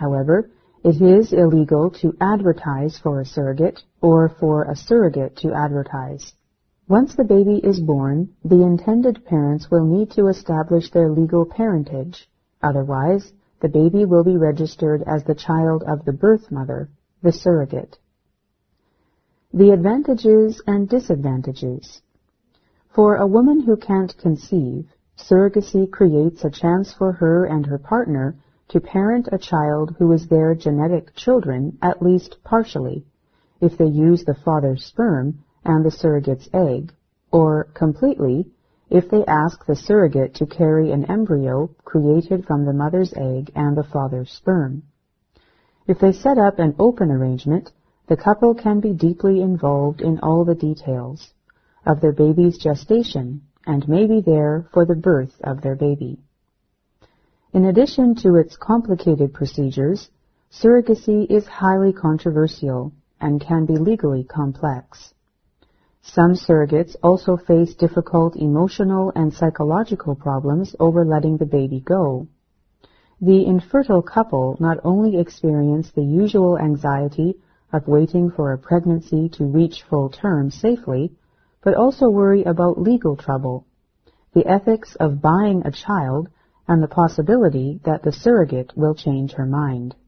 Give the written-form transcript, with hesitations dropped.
However, it is illegal to advertise for a surrogate or for a surrogate to advertise. Once the baby is born, the intended parents will need to establish their legal parentage. Otherwise, the baby will be registered as the child of the birth mother, the surrogate. The advantages and disadvantages. For a woman who can't conceive, surrogacy creates a chance for her and her partner to parent a child who is their genetic children at least partially, if they use the father's sperm and the surrogate's egg, or completely, if they ask the surrogate to carry an embryo created from the mother's egg and the father's sperm. If they set up an open arrangement, the couple can be deeply involved in all the details of their baby's gestation and may be there for the birth of their baby. In addition to its complicated procedures, surrogacy is highly controversial and can be legally complex. Some surrogates also face difficult emotional and psychological problems over letting the baby go. The infertile couple not only experience the usual anxiety of waiting for a pregnancy to reach full term safely, but also worry about legal trouble, the ethics of buying a child, and the possibility that the surrogate will change her mind.